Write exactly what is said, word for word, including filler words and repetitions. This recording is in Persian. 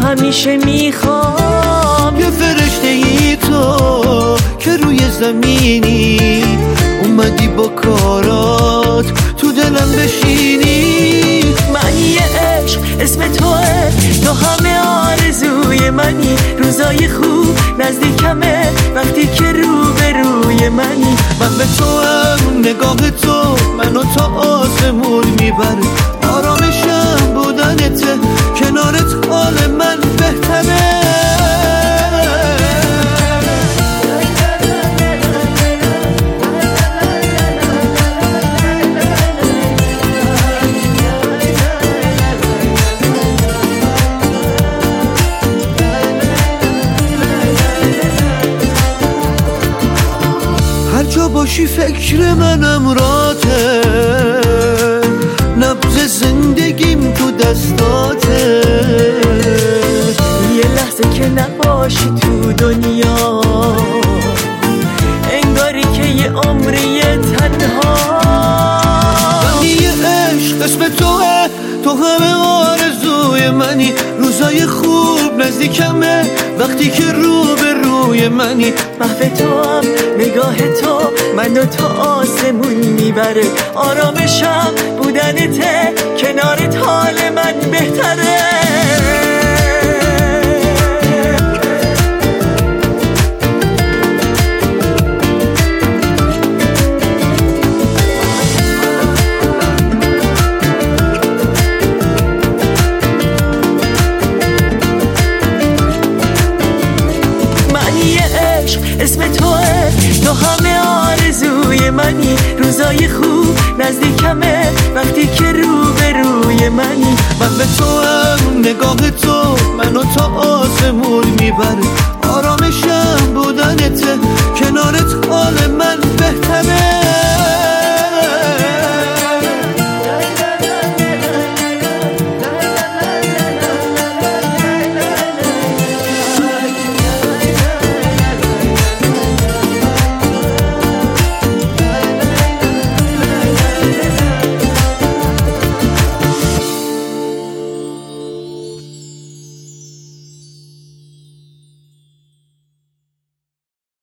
همیشه میخوام یه فرشته ای تو که روی زمینی اومدی با کارات تو دلم بشینی. من یه عشق اسم توه، تو همه آرزوی منی. روزای خوب نزدیکمه وقتی که رو به روی منی. من به تو هم نگاه تو منو تا آسمون میبره. آرامشم بودنته کنارت حال من بهتره. هر جا باشی فکر منم راته، نبض زندگیم تو دستاته. یه لحظه که نباشی تو دنیا انگاری که یه عمری تنها. من یه عشق اسم توه، تو همه آرزوی منی. روزای خوب نزدیکمه وقتی که رو به روی منی. محو تو هم نگاه تو منو تا آسمون میبره. آرامشم بودنته کنارت حال من بهتره. اسم توه، تو همه آرزوی منی. روزای خوب نزدیکمه وقتی که رو به روی منی. من به تو هم نگاه تو منو تا آسمون میبره.